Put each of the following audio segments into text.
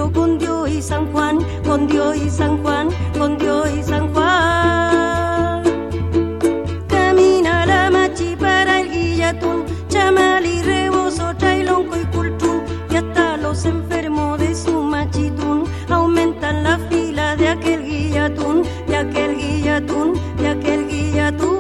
pero con Dios y San Juan, con Dios y San Juan, con Dios y San Juan. Camina la machi para el guillatún, chamal y rebozo, trailonco y cultún, y hasta los enfermos de su machitún aumentan la fila de aquel guillatún, de aquel guillatún, de aquel guillatún.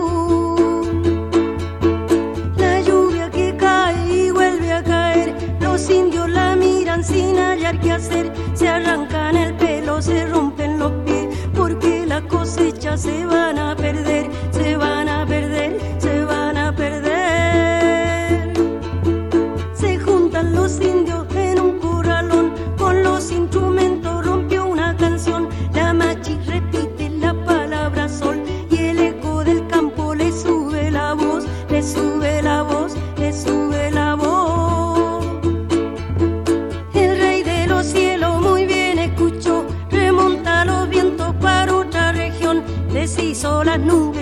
La lluvia que cae y vuelve a caer, los indios la miran sin hallar qué hacer, se arrancan el pelo, se rompen los pies, porque las cosechas se van a perder, se van a perder, se van a perder. Se juntan los indios en un corralón, con los instrumentos rompió una canción, la machi repite la palabra sol, y el eco del campo le sube la voz, le sube la voz, le sube la voz. El rey de los cielos muy bien escuchó, remonta los vientos para otra región, deshizo las nubes